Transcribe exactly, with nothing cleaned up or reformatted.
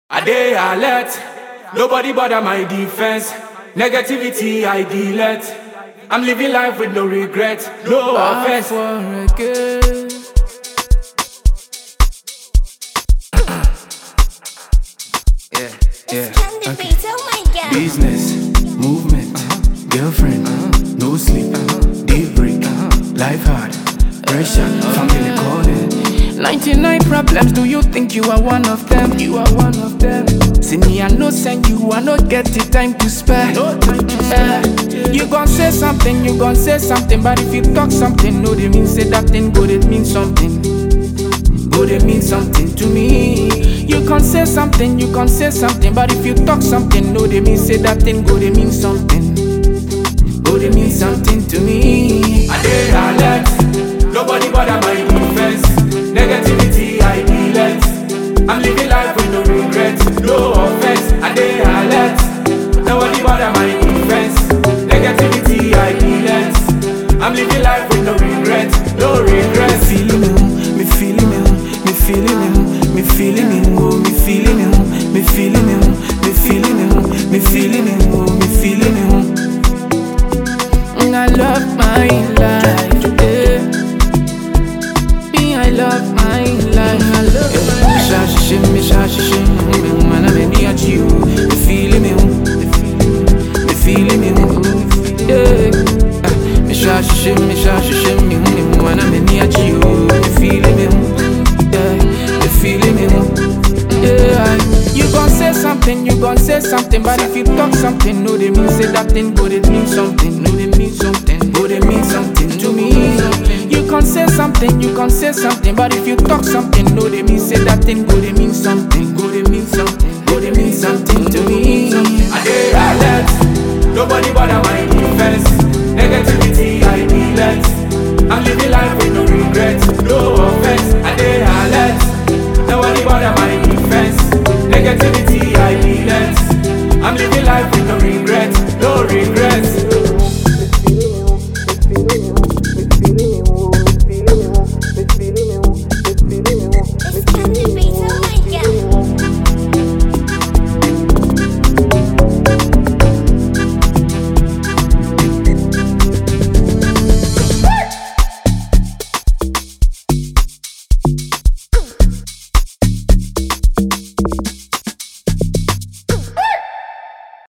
I dey alert, nobody bother my defense. Negativity I delete. I'm living life with no regret, no offense. For again. Yeah, yeah. Candy Okay. beats, oh my god. Business, movement, girlfriend, no sleep, daybreak, life hard, pressure, family calling. ninety-nine problems, do you think you are one of them? You are one of them. See me, I no send you, I no get the time to spare. No time to spare. Uh, you gon' say something, you gon' say something, but if you talk something, no, they mean say that thing good, it means something. Good, it means something to me. You can say something, you can say something, but if you talk something, no, they mean say that thing good, it means something. Good, it means something to me. I dey alert, nobody bother my defense. Negativity I delete. I'm living life with no regret, no offense. I dey alert, nobody bother my defense. Negativity I delete. I'm living life with no regret, no regret. Me feeling me, me feeling me, me feeling me, oh, me feeling me, me feeling me, me feeling me, me feeling me, oh, me feeling me. And I love my life, yeah. Me, I love my life, I love my life. Me shashi me shashi me, man, I'm near you. Me feeling me, me feeling me, yeah. Me shashi me shashi me, man, I'm near you. Me feeling me, yeah. Me feeling me, yeah. You gon' say something, you gon' say something, but if you talk something, no, they mean say that thing good, it means something. No, they mean something, good, it means something to me. You can say something, you can say something, but if you talk something, no, they mean say that thing good, it means something. Good, it